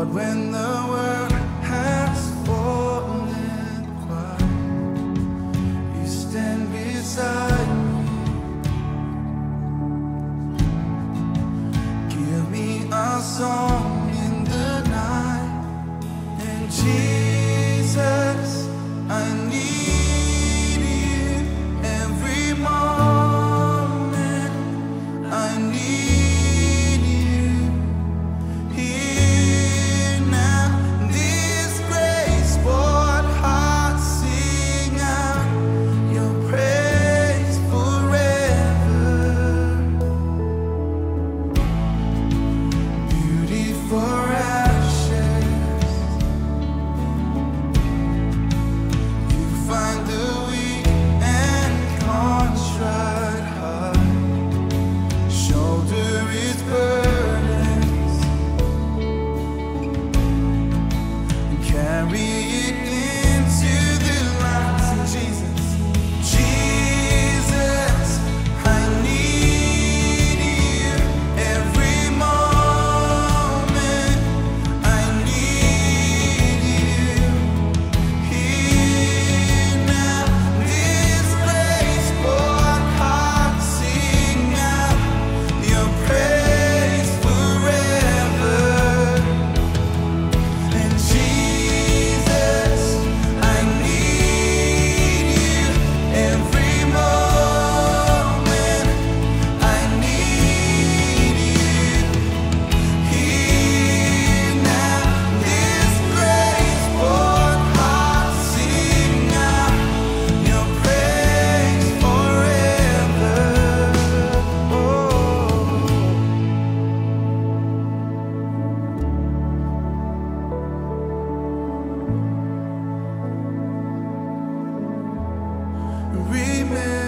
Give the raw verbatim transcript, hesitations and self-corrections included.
when the world has fallen quiet, you stand beside me. Give me a song in the night, and Jesus, I need you every moment. I need you here now. This grace brought hearts sing out your praise forever. Beauty for ashes, you find the weak and contrite heart. Shoulder its burdens and carry it into the light. And Jesus, Jesus, I need you every moment. I need you here now. This grace brought hearts sing out your praise forever. And Jesus, I need you every moment. I need you here now. This grace brought hearts sing out your praise forever. Oh. Remember